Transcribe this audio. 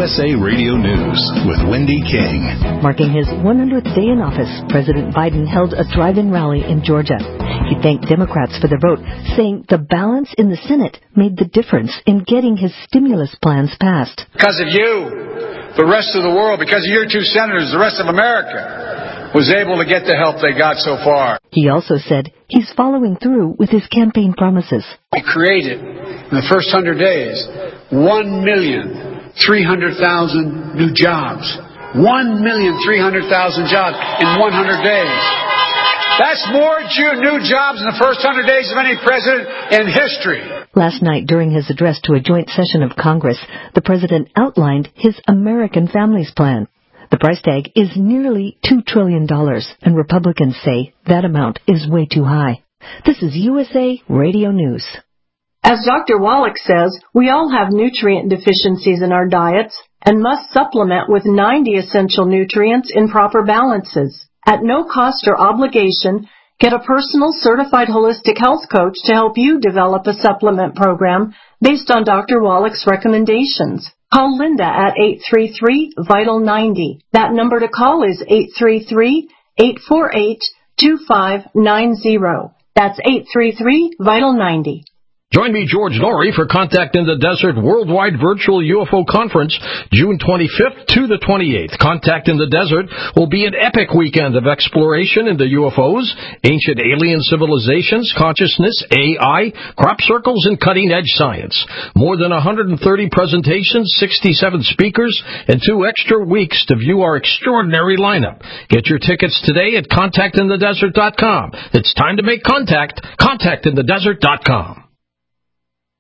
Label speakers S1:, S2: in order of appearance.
S1: USA Radio News with Wendy King.
S2: Marking his 100th day in office, President Biden held a drive-in rally in Georgia. He thanked Democrats for their vote, saying the balance in the Senate made the difference in getting his stimulus plans passed.
S3: Because of you, the rest of the world, because of your two senators, the rest of America was able to get the help they got so far.
S2: He also said he's following through with his campaign promises.
S3: We created, in the first 100 days, 1,300,000 new jobs. 1,300,000 jobs in 100 days. That's more new jobs in the first 100 days of any president in history.
S2: Last night, during his address to a joint session of Congress, the president outlined his American Families Plan. The price tag is nearly $2 trillion, and Republicans say that amount is way too high. This is USA Radio News.
S4: As Dr. Wallach says, we all have nutrient deficiencies in our diets and must supplement with 90 essential nutrients in proper balances. At no cost or obligation, get a personal certified holistic health coach to help you develop a supplement program based on Dr. Wallach's recommendations. Call Linda at 833-VITAL-90. That number to call is 833-848-2590. That's 833-VITAL-90.
S5: Join me, George Norrie, for Contact in the Desert Worldwide Virtual UFO Conference, June 25th to the 28th. Contact in the Desert will be an epic weekend of exploration into UFOs, ancient alien civilizations, consciousness, AI, crop circles, and cutting-edge science. More than 130 presentations, 67 speakers, and 2 extra weeks to view our extraordinary lineup. Get your tickets today at contactinthedesert.com. It's time to make contact. Contactinthedesert.com.